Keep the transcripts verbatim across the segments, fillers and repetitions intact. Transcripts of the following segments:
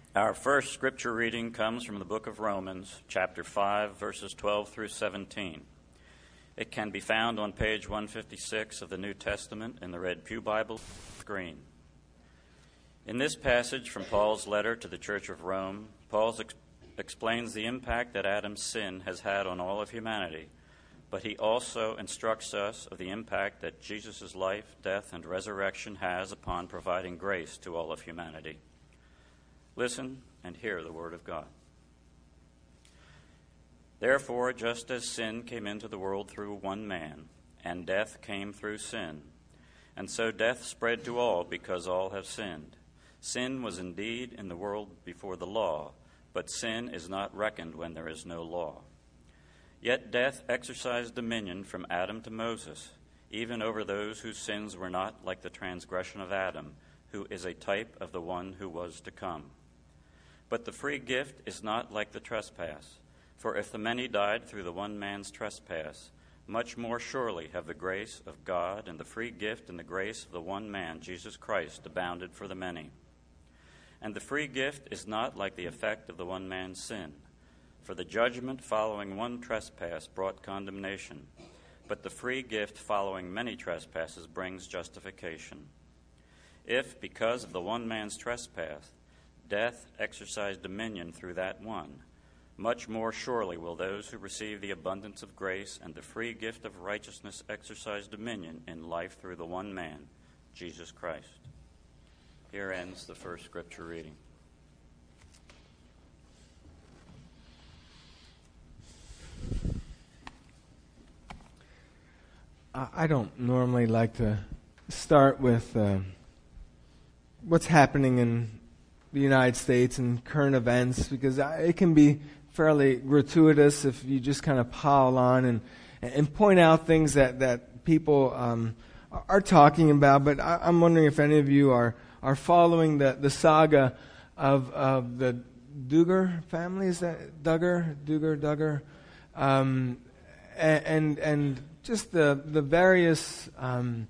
Our first scripture reading comes from the book of Romans, chapter five, verses twelve through seventeen. It can be found on page one fifty-six of the New Testament in the Red Pew Bible screen. In this passage from Paul's letter to the Church of Rome, Paul ex- explains the impact that Adam's sin has had on all of humanity, but he also instructs us of the impact that Jesus' life, death, and resurrection has upon providing grace to all of humanity. Listen and hear the word of God. Therefore, just as sin came into the world through one man, and death came through sin, and so death spread to all because all have sinned. Sin was indeed in the world before the law, but sin is not reckoned when there is no law. Yet death exercised dominion from Adam to Moses, even over those whose sins were not like the transgression of Adam, who is a type of the one who was to come. But the free gift is not like the trespass. For if the many died through the one man's trespass, much more surely have the grace of God and the free gift and the grace of the one man, Jesus Christ, abounded for the many. And the free gift is not like the effect of the one man's sin. For the judgment following one trespass brought condemnation, but the free gift following many trespasses brings justification. If, because of the one man's trespass, death exercised dominion through that one, much more surely will those who receive the abundance of grace and the free gift of righteousness exercise dominion in life through the one man, Jesus Christ. Here ends the first scripture reading. I don't normally like to start with uh, what's happening in the United States and current events, because it can be fairly gratuitous if you just kind of pile on and and point out things that that people um, are talking about. But I, I'm wondering if any of you are are following the the saga of of the Duggar family. Is that Duggar, Duggar, Duggar, um, and and just the the various um,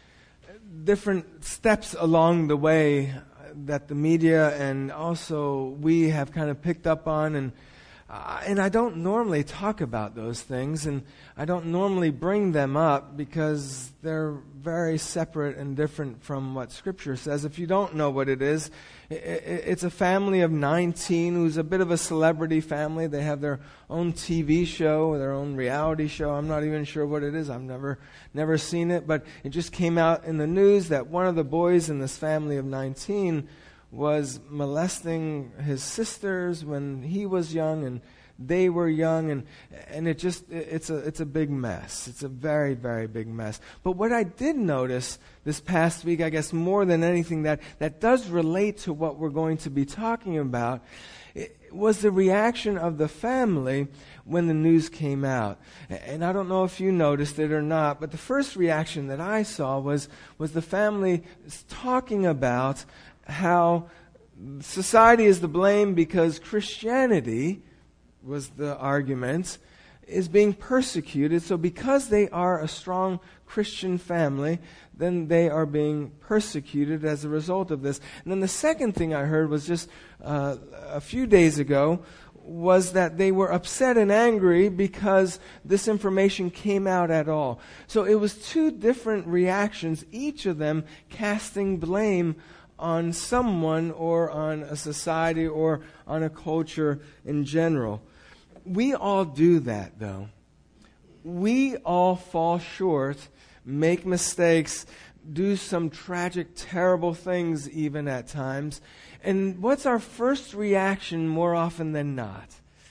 different steps along the way that the media and also we have kind of picked up on, and uh, and I don't normally talk about those things, and I don't normally bring them up because they're very separate and different from what Scripture says. If you don't know what it is, it, it, it's a family of nineteen who's a bit of a celebrity family. They have their own T V show, their own reality show. I'm not even sure what it is. I've never never seen it, but it just came out in the news that one of the boys in this family of nineteen was molesting his sisters when he was young and they were young, and and it just it's a it's a big mess. It's a very, very big mess. But what I did notice this past week, I guess more than anything, that that does relate to what we're going to be talking about, it was the reaction of the family when the news came out. And I don't know if you noticed it or not, but the first reaction that I saw was was the family talking about how society is to blame because Christianity, was the argument, is being persecuted. So because they are a strong Christian family, then they are being persecuted as a result of this. And then the second thing I heard was just uh, a few days ago was that they were upset and angry because this information came out at all. So it was two different reactions, each of them casting blame on someone or on a society or on a culture in general. We all do that, though. We all fall short, make mistakes, do some tragic, terrible things even at times. And what's our first reaction more often than not?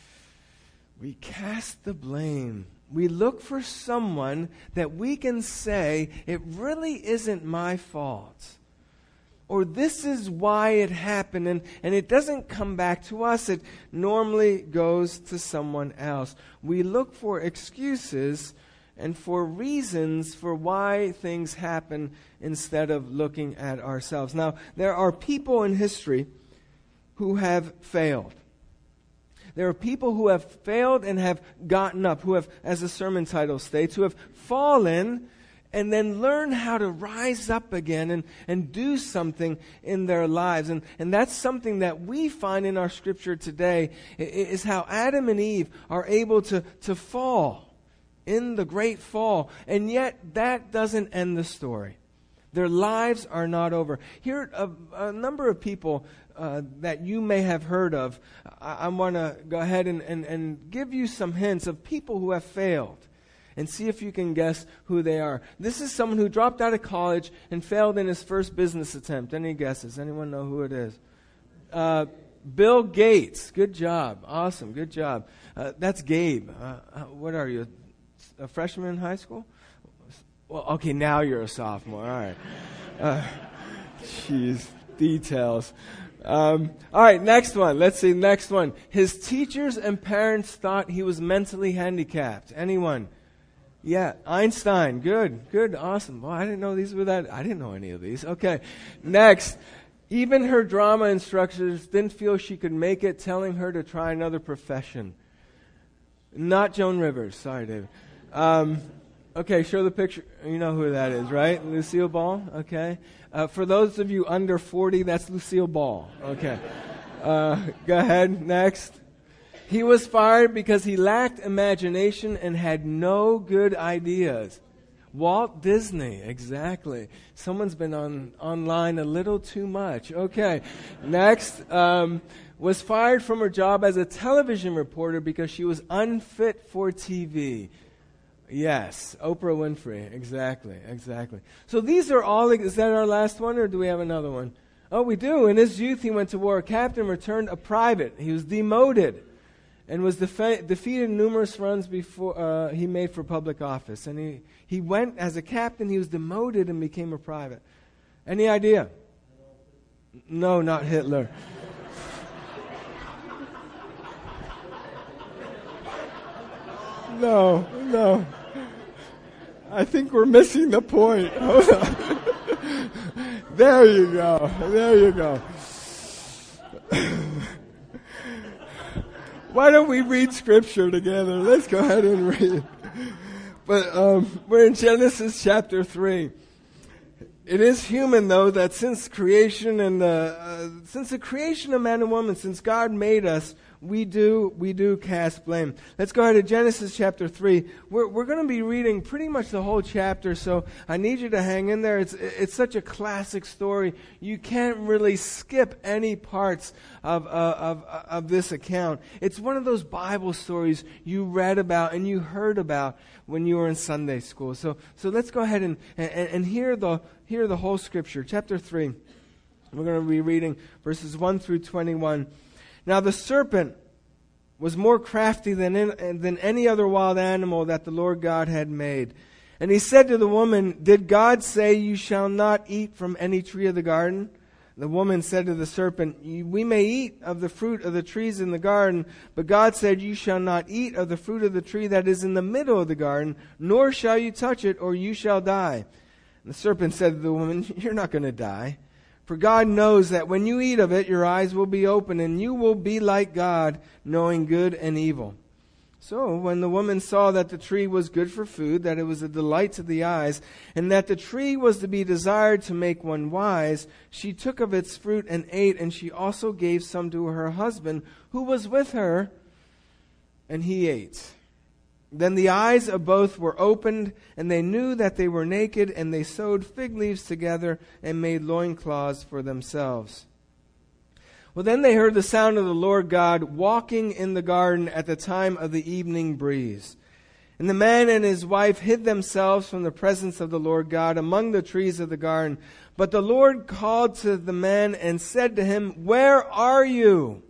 We cast the blame. We look for someone that we can say, it really isn't my fault. Or this is why it happened, and, and it doesn't come back to us. It normally goes to someone else. We look for excuses and for reasons for why things happen instead of looking at ourselves. Now, there are people in history who have failed. There are people who have failed and have gotten up, who have, as the sermon title states, who have fallen and then learn how to rise up again and, and do something in their lives. And, and that's something that we find in our scripture today, is how Adam and Eve are able to, to fall in the great fall. And yet that doesn't end the story. Their lives are not over. Here are a, a number of people uh, that you may have heard of. I, I want to go ahead and, and, and give you some hints of people who have failed and see if you can guess who they are. This is someone who dropped out of college and failed in his first business attempt. Any guesses? Anyone know who it is? Uh, Bill Gates. Good job. Awesome. Good job. Uh, that's Gabe. Uh, what are you, a freshman in high school? Well, okay, now you're a sophomore. All right. Uh, Jeez, details. Um, all right, next one. Let's see, next one. His teachers and parents thought he was mentally handicapped. Anyone? Yeah, Einstein. Good, good, awesome. Well, I didn't know these were that. I didn't know any of these. Okay, next. Even her drama instructors didn't feel she could make it, telling her to try another profession. Not Joan Rivers. Sorry, David. Um, okay, show the picture. You know who that is, right? Lucille Ball. Okay. Uh, for those of you under forty, that's Lucille Ball. Okay. Uh, go ahead. Next. He was fired because he lacked imagination and had no good ideas. Walt Disney, exactly. Someone's been on online a little too much. Okay. Next. Um, was fired from her job as a television reporter because she was unfit for T V. Yes, Oprah Winfrey. Exactly, exactly. So these are all, is that our last one, or do we have another one? Oh, we do. In his youth, he went to war. A captain returned a private. He was demoted and was defe- defeated in numerous runs before uh, he made for public office. And he, he went as a captain, he was demoted and became a private. Any idea? No, not Hitler. No, no. I think we're missing the point. Hold on. There you go. There you go. Why don't we read Scripture together? Let's go ahead and read. But um, we're in Genesis chapter three. It is human, though, that since creation and the uh, since the creation of man and woman, since God made us, we do we do cast blame. Let's go ahead to Genesis chapter three. We're we're going to be reading pretty much the whole chapter, so I need you to hang in there. It's it's such a classic story. You can't really skip any parts of uh, of of this account. It's one of those Bible stories you read about and you heard about when you were in Sunday school. So so let's go ahead and and, and hear the hear the whole Scripture. Chapter three. We're going to be reading verses one through twenty-one. Now the serpent was more crafty than in, than any other wild animal that the Lord God had made. And he said to the woman, "Did God say you shall not eat from any tree of the garden?" The woman said to the serpent, "We may eat of the fruit of the trees in the garden, but God said, you shall not eat of the fruit of the tree that is in the middle of the garden, nor shall you touch it, or you shall die." And the serpent said to the woman, "You're not going to die. For God knows that when you eat of it, your eyes will be open, and you will be like God, knowing good and evil." So when the woman saw that the tree was good for food, that it was a delight to the eyes, and that the tree was to be desired to make one wise, she took of its fruit and ate, and she also gave some to her husband, who was with her, and he ate. Then the eyes of both were opened, and they knew that they were naked, and they sewed fig leaves together and made loincloths for themselves. Well, then they heard the sound of the Lord God walking in the garden at the time of the evening breeze. And the man and his wife hid themselves from the presence of the Lord God among the trees of the garden. But the Lord called to the man and said to him, "Where are you?"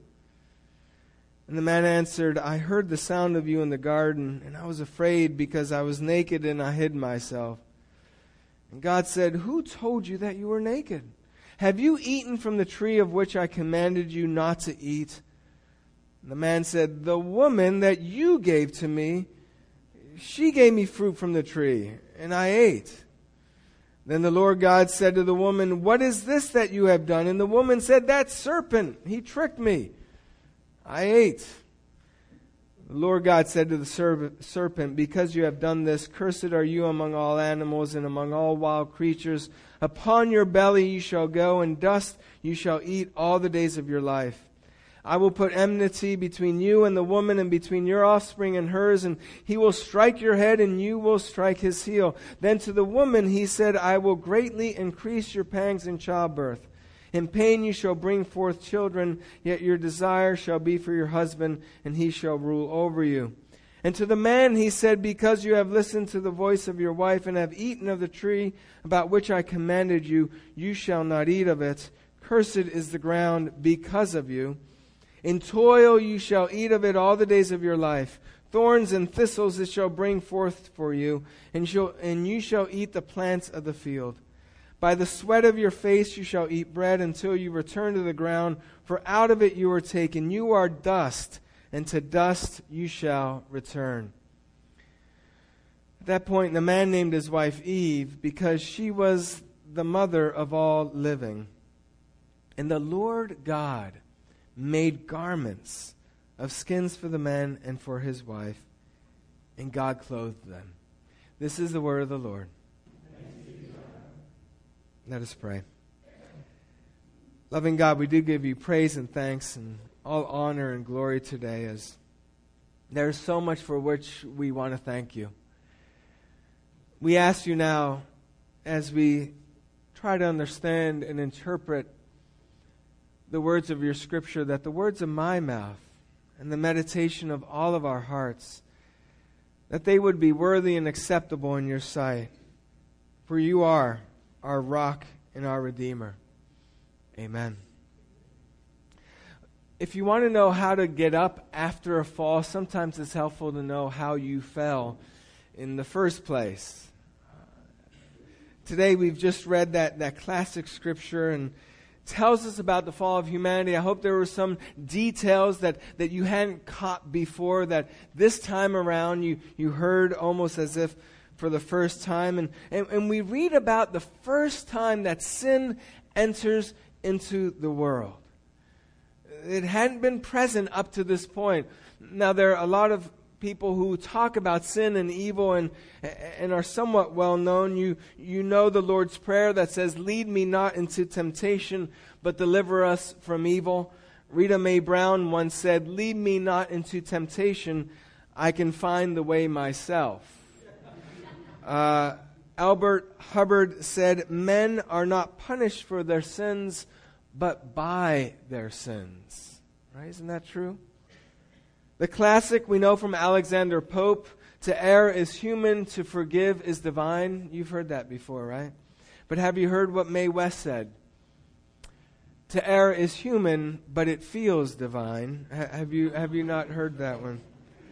And the man answered, "I heard the sound of you in the garden, and I was afraid because I was naked and I hid myself." And God said, "Who told you that you were naked? Have you eaten from the tree of which I commanded you not to eat?" And the man said, "The woman that you gave to me, she gave me fruit from the tree, and I ate." Then the Lord God said to the woman, "What is this that you have done?" And the woman said, "That serpent, he tricked me. I ate." The Lord God said to the serpent, because you have done this, cursed are you among all animals and among all wild creatures. Upon your belly you shall go, and dust you shall eat all the days of your life. I will put enmity between you and the woman, and between your offspring and hers, and he will strike your head, and you will strike his heel. Then to the woman he said, I will greatly increase your pangs in childbirth. In pain you shall bring forth children, yet your desire shall be for your husband, and he shall rule over you. And to the man he said, because you have listened to the voice of your wife, and have eaten of the tree about which I commanded you, you shall not eat of it. Cursed is the ground because of you. In toil you shall eat of it all the days of your life. Thorns and thistles it shall bring forth for you, and, shall, and you shall eat the plants of the field. By the sweat of your face you shall eat bread until you return to the ground, for out of it you were taken. You are dust, and to dust you shall return. At that point, the man named his wife Eve, because she was the mother of all living. And the Lord God made garments of skins for the man and for his wife, and God clothed them. This is the word of the Lord. Let us pray. Loving God, we do give you praise and thanks and all honor and glory today, as there is so much for which we want to thank you. We ask you now, as we try to understand and interpret the words of your scripture, that the words of my mouth and the meditation of all of our hearts, that they would be worthy and acceptable in your sight. For you are our rock and our Redeemer. Amen. If you want to know how to get up after a fall, sometimes it's helpful to know how you fell in the first place. Today we've just read that, that classic scripture, and tells us about the fall of humanity. I hope there were some details that, that you hadn't caught before, that this time around you, you heard almost as if for the first time. And, and, and we read about the first time that sin enters into the world. It hadn't been present up to this point. Now, there are a lot of people who talk about sin and evil and and are somewhat well known. You you know the Lord's Prayer that says, lead me not into temptation, but deliver us from evil. Rita Mae Brown once said, lead me not into temptation, I can find the way myself. Uh, Albert Hubbard said, men are not punished for their sins, but by their sins. Right? Isn't that true? The classic we know from Alexander Pope, to err is human, to forgive is divine. You've heard that before, right? But have you heard what Mae West said? To err is human, but it feels divine. H- have you have you not heard that one?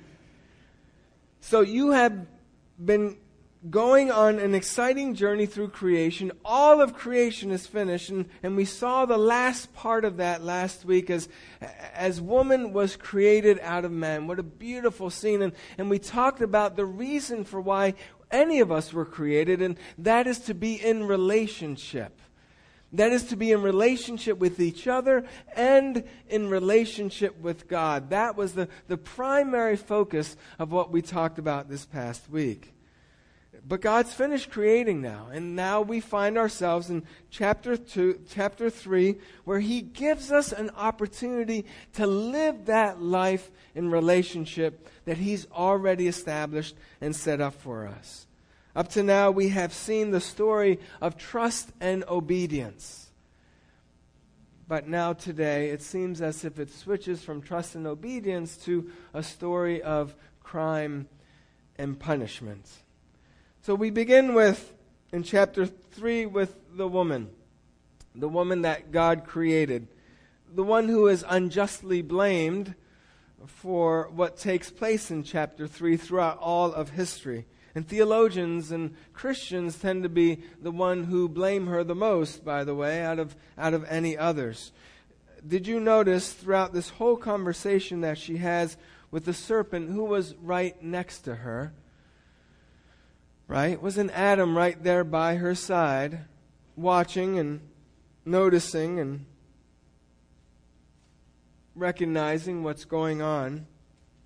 So you have been going on an exciting journey through creation. All of creation is finished, and, and we saw the last part of that last week as as woman was created out of man. What a beautiful scene. And, and we talked about the reason for why any of us were created, and that is to be in relationship. That is to be in relationship with each other and in relationship with God. That was the, the primary focus of what we talked about this past week. But God's finished creating now, and now we find ourselves in chapter two, chapter three, where He gives us an opportunity to live that life in relationship that He's already established and set up for us. Up to now, we have seen the story of trust and obedience. But now today, it seems as if it switches from trust and obedience to a story of crime and punishment. So we begin with, in chapter three, with the woman. The woman that God created. The one who is unjustly blamed for what takes place in chapter three throughout all of history. And theologians and Christians tend to be the one who blame her the most, by the way, out of out of any others. Did you notice throughout this whole conversation that she has with the serpent, who was right next to her? Right? Wasn't Adam right there by her side, watching and noticing and recognizing what's going on?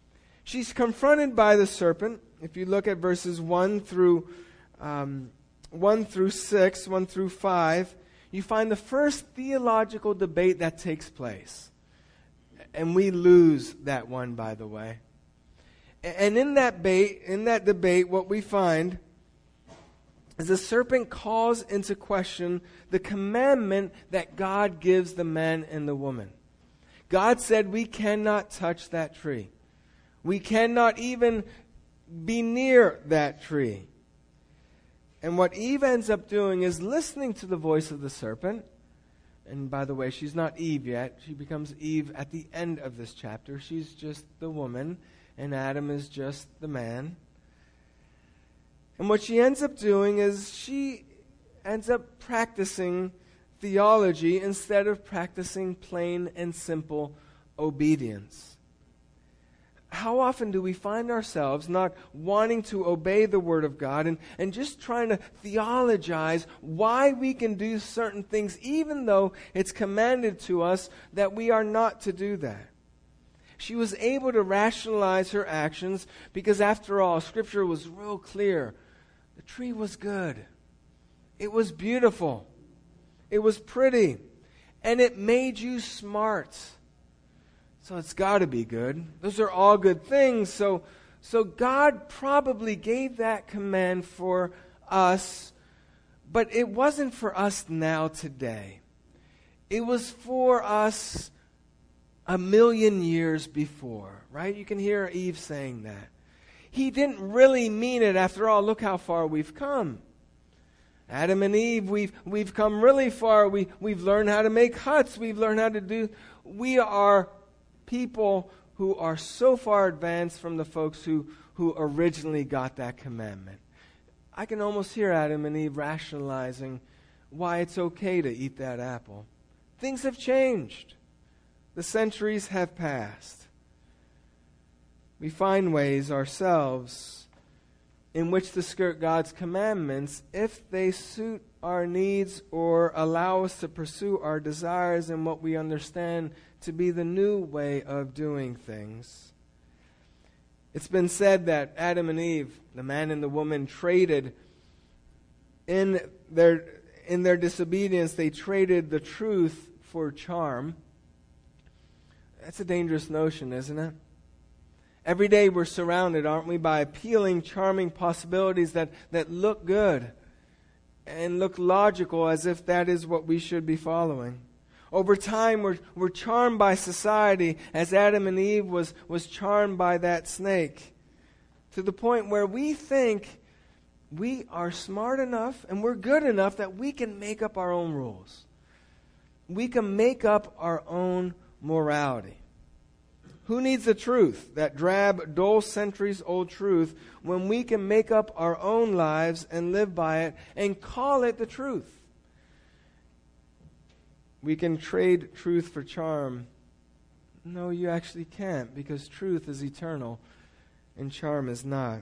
She's confronted by the serpent. If you look at verses one through um, one through six, one through five, you find the first theological debate that takes place. And we lose that one, by the way. And in that debate, in that debate, what we find is the serpent calls into question the commandment that God gives the man and the woman. God said we cannot touch that tree. We cannot even be near that tree. And what Eve ends up doing is listening to the voice of the serpent. And by the way, she's not Eve yet. She becomes Eve at the end of this chapter. She's just the woman, and Adam is just the man. And what she ends up doing is she ends up practicing theology instead of practicing plain and simple obedience. How often do we find ourselves not wanting to obey the Word of God and, and just trying to theologize why we can do certain things even though it's commanded to us that we are not to do that? She was able to rationalize her actions because, after all, Scripture was real clear. The tree was good. It was beautiful. It was pretty. And it made you smart. So it's got to be good. Those are all good things. So, so God probably gave that command for us, but it wasn't for us now today. It was for us a million years before, right? You can hear Eve saying that. He didn't really mean it. After all, look how far we've come. Adam and Eve, we've we've come really far. We we've learned how to make huts. We've learned how to do. We are people who are so far advanced from the folks who, who originally got that commandment. I can almost hear Adam and Eve rationalizing why it's okay to eat that apple. Things have changed. The centuries have passed. We find ways ourselves in which to skirt God's commandments if they suit our needs or allow us to pursue our desires and what we understand to be the new way of doing things. It's been said that Adam and Eve, the man and the woman, traded in their in their disobedience, they traded the truth for charm. That's a dangerous notion, isn't it? Every day we're surrounded, aren't we, by appealing, charming possibilities that, that look good and look logical as if that is what we should be following. Over time, we're, we're charmed by society as Adam and Eve was, was charmed by that snake, to the point where we think we are smart enough and we're good enough that we can make up our own rules. We can make up our own morality. Who needs the truth, that drab, dull, centuries-old truth, when we can make up our own lives and live by it and call it the truth? We can trade truth for charm. No, you actually can't, because truth is eternal and charm is not.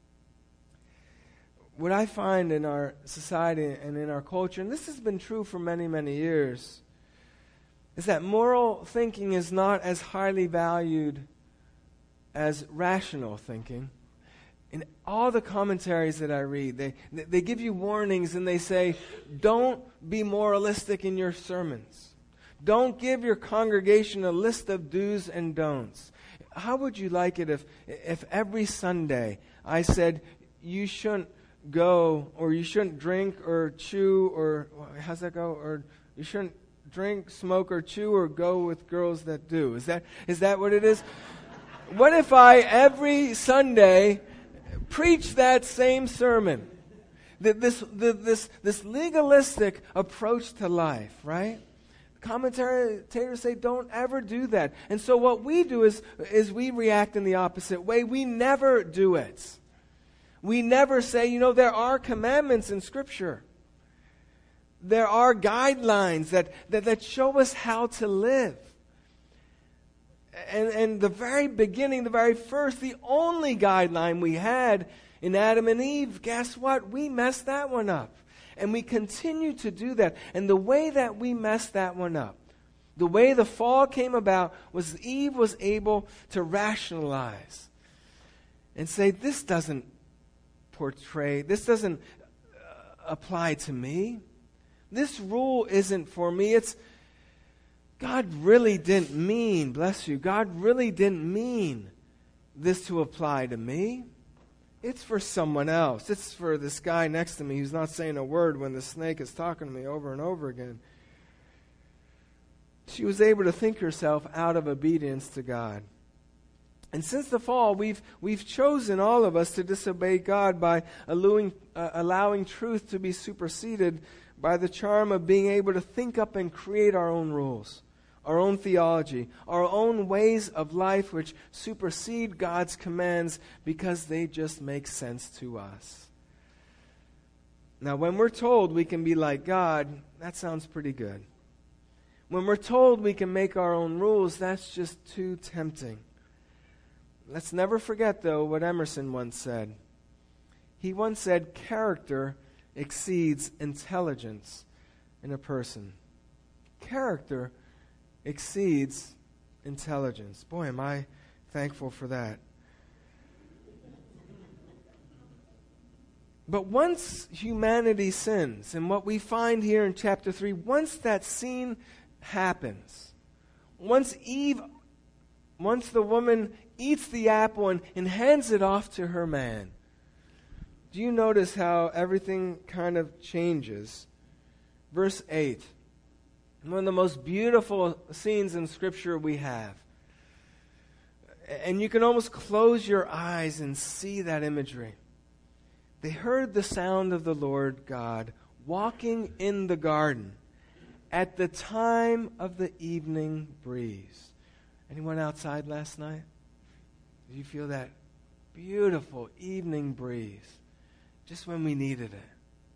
What I find in our society and in our culture, and this has been true for many, many years, is that moral thinking is not as highly valued as rational thinking. In all the commentaries that I read, they, they give you warnings and they say, don't be moralistic in your sermons. Don't give your congregation a list of do's and don'ts. How would you like it if, if every Sunday I said, you shouldn't go, or you shouldn't drink or chew, or how's that go? Or you shouldn't drink, smoke, or chew, or go with girls that do. Is that is that what it is? What if I, every Sunday, preach that same sermon? This, this, this legalistic approach to life, right? Commentators say don't ever do that. And so what we do is, is we react in the opposite way. We never do it. We never say, you know, there are commandments in Scripture. There are guidelines that, that, that show us how to live. And, and the very beginning, the very first, the only guideline we had in Adam and Eve, guess what? We messed that one up. And we continue to do that. And the way that we messed that one up, the way the fall came about, was Eve was able to rationalize. and say, this doesn't portray, this doesn't uh, apply to me. This rule isn't for me. It's God really didn't mean, bless you, God really didn't mean this to apply to me. It's for someone else. It's for this guy next to me who's not saying a word when the snake is talking to me over and over again. She was able to think herself out of obedience to God. And since the fall, we've we've chosen, all of us, to disobey God by allowing, uh, allowing truth to be superseded by the charm of being able to think up and create our own rules, our own theology, our own ways of life which supersede God's commands because they just make sense to us. Now, when we're told we can be like God, that sounds pretty good. When we're told we can make our own rules, that's just too tempting. Let's never forget, though, what Emerson once said. He once said, character exceeds intelligence in a person. Character exceeds intelligence. Boy, am I thankful for that. But once humanity sins, and what we find here in chapter three, once that scene happens, once Eve, once the woman eats the apple and, and hands it off to her man, do you notice how everything kind of changes? Verse eight. One of the most beautiful scenes in Scripture we have. And you can almost close your eyes and see that imagery. They heard the sound of the Lord God walking in the garden at the time of the evening breeze. Anyone outside last night? Did you feel that beautiful evening breeze? Just when we needed it.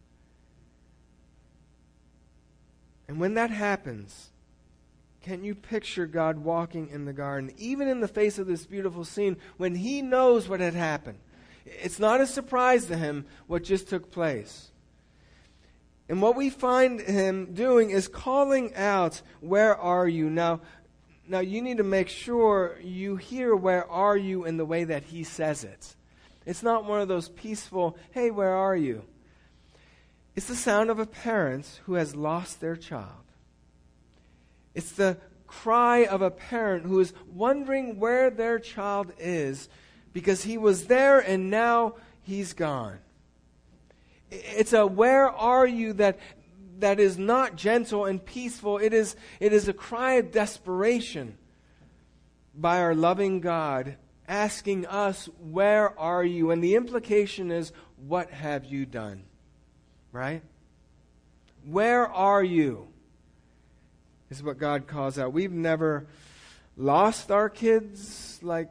And when that happens, can you picture God walking in the garden, even in the face of this beautiful scene, when He knows what had happened? It's not a surprise to Him what just took place. And what we find Him doing is calling out, "Where are you?" Now, now you need to make sure you hear "where are you" in the way that He says it. It's not one of those peaceful, "Hey, where are you?" It's the sound of a parent who has lost their child. It's the cry of a parent who is wondering where their child is because he was there and now he's gone. It's a "where are you" that that is not gentle and peaceful. It is, it is a cry of desperation by our loving God asking us, "Where are you?" And the implication is, what have you done? Right? Where are you? Is what God calls out. We've never lost our kids, like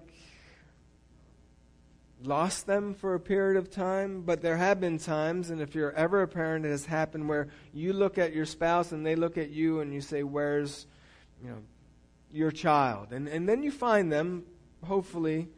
lost them for a period of time, but there have been times, and if you're ever a parent, it has happened where you look at your spouse and they look at you and you say, "Where's, you know, your child?" And and then you find them, hopefully.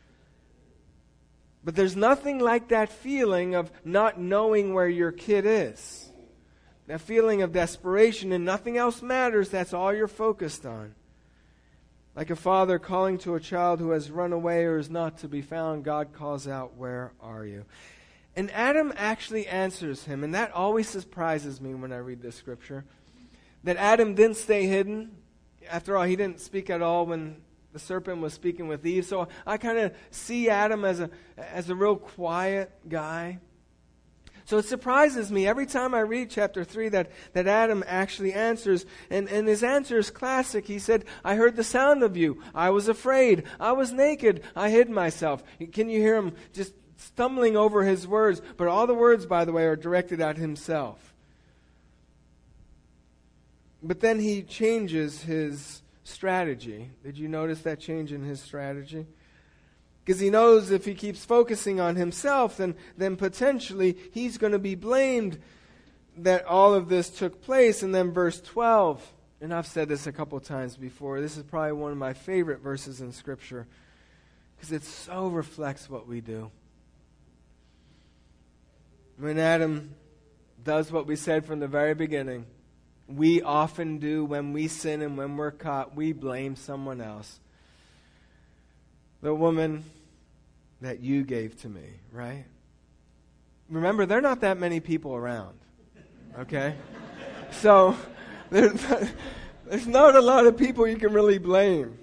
But there's nothing like that feeling of not knowing where your kid is. That feeling of desperation and nothing else matters. That's all you're focused on. Like a father calling to a child who has run away or is not to be found, God calls out, "Where are you?" And Adam actually answers him. And that always surprises me when I read this scripture. That Adam didn't stay hidden. After all, he didn't speak at all when the serpent was speaking with Eve. So I kind of see Adam as a as a real quiet guy. So it surprises me every time I read chapter three that, that Adam actually answers. And, and his answer is classic. He said, "I heard the sound of you. I was afraid. I was naked. I hid myself." Can you hear him just stumbling over his words? But all the words, by the way, are directed at himself. But then he changes his strategy. Did you notice that change in his strategy? Because he knows if he keeps focusing on himself, then, then potentially he's going to be blamed that all of this took place. And then verse twelve, and I've said this a couple times before, this is probably one of my favorite verses in Scripture because it so reflects what we do. When Adam does what we said from the very beginning, we often do when we sin and when we're caught, we blame someone else. The woman that you gave to me, right? Remember, there are not that many people around, okay? So, there's not, there's not a lot of people you can really blame.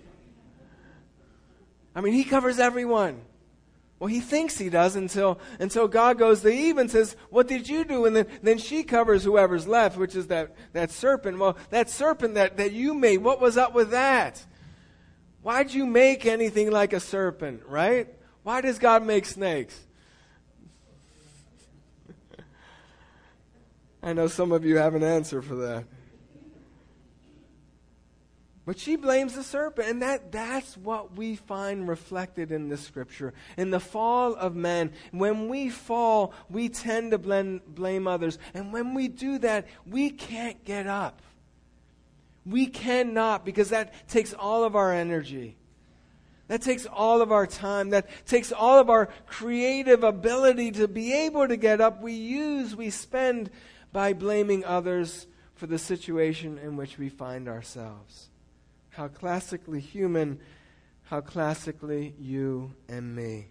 I mean, he covers everyone. Well, he thinks he does until until God goes to Eve and says, what did you do? And then, then she covers whoever's left, which is that, that serpent. Well, that serpent that, that you made, what was up with that? Why'd you make anything like a serpent, right? Why does God make snakes? I know some of you have an answer for that. But she blames the serpent, and that, that's what we find reflected in the scripture. In the fall of man, when we fall, we tend to blame, blame others. And when we do that, we can't get up. We cannot, because that takes all of our energy. That takes all of our time. That takes all of our creative ability to be able to get up. We use, we spend by blaming others for the situation in which we find ourselves. How classically human, how classically you and me.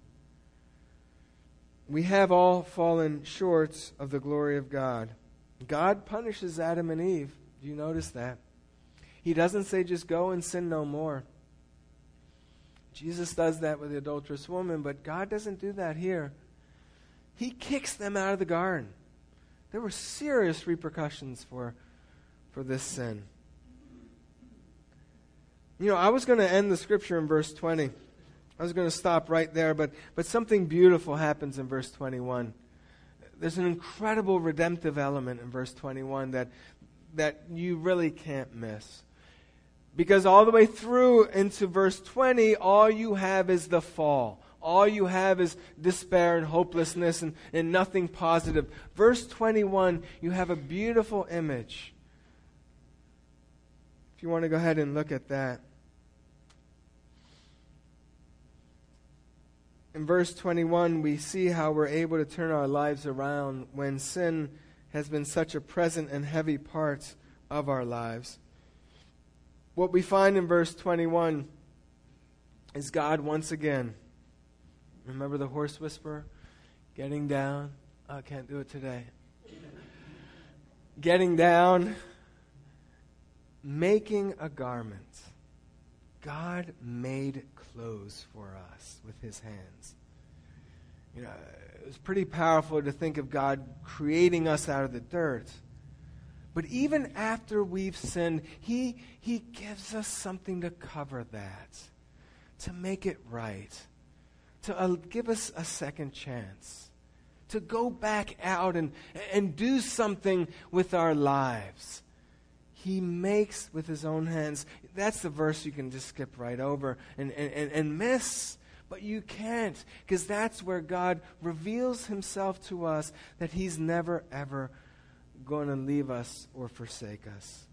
We have all fallen short of the glory of God. God punishes Adam and Eve. Do you notice that? He doesn't say just go and sin no more. Jesus does that with the adulterous woman, but God doesn't do that here. He kicks them out of the garden. There were serious repercussions for, for this sin. You know, I was going to end the scripture in verse twenty. I was going to stop right there, but, but something beautiful happens in verse twenty-one. There's an incredible redemptive element in verse twenty-one that, that you really can't miss. Because all the way through into verse twenty, all you have is the fall. All you have is despair and hopelessness and, and nothing positive. Verse twenty-one, you have a beautiful image. If you want to go ahead and look at that. In verse twenty-one, we see how we're able to turn our lives around when sin has been such a present and heavy part of our lives. What we find in verse twenty-one is God once again. Remember the horse whisperer? Getting down. Oh, I can't do it today. Getting down. Making a garment. God made clothes for us with his hands. You know, it was pretty powerful to think of God creating us out of the dirt. But even after we've sinned, he, he gives us something to cover that, to make it right, to uh, give us a second chance, to go back out and, and do something with our lives. He makes with his own hands. That's the verse you can just skip right over and, and, and miss. But you can't, because that's where God reveals himself to us, that he's never, ever going to leave us or forsake us.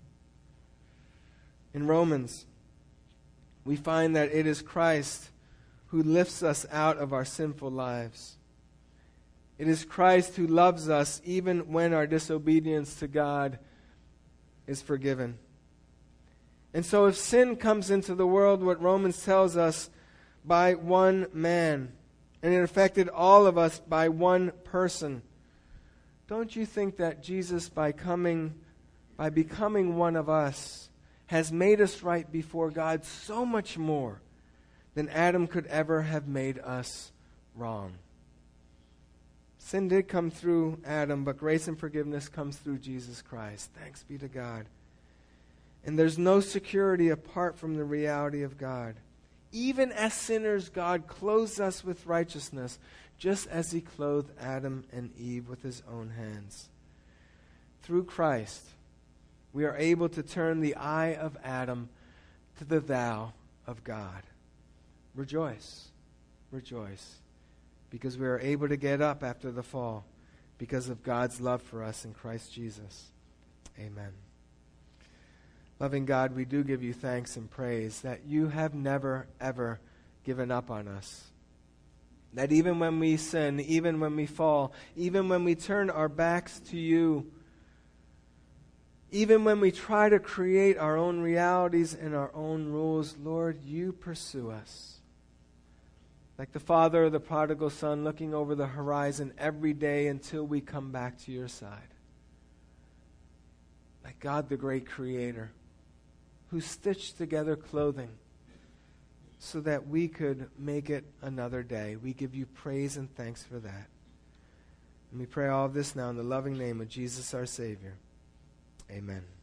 In Romans, we find that it is Christ who lifts us out of our sinful lives. It is Christ who loves us even when our disobedience to God is forgiven. And so if sin comes into the world, what Romans tells us, by one man, and it affected all of us by one person, don't you think that Jesus, by coming, by becoming one of us, has made us right before God so much more than Adam could ever have made us wrong? Sin did come through Adam, but grace and forgiveness comes through Jesus Christ. Thanks be to God. And there's no security apart from the reality of God. Even as sinners, God clothes us with righteousness, just as he clothed Adam and Eve with his own hands. Through Christ, we are able to turn the I of Adam to the thou of God. Rejoice, rejoice, because we are able to get up after the fall because of God's love for us in Christ Jesus. Amen. Loving God, we do give you thanks and praise that you have never, ever given up on us. That even when we sin, even when we fall, even when we turn our backs to you, even when we try to create our own realities and our own rules, Lord, you pursue us. Like the father of the prodigal son looking over the horizon every day until we come back to your side. Like God the great creator who stitched together clothing so that we could make it another day. We give you praise and thanks for that. And we pray all of this now in the loving name of Jesus our Savior. Amen.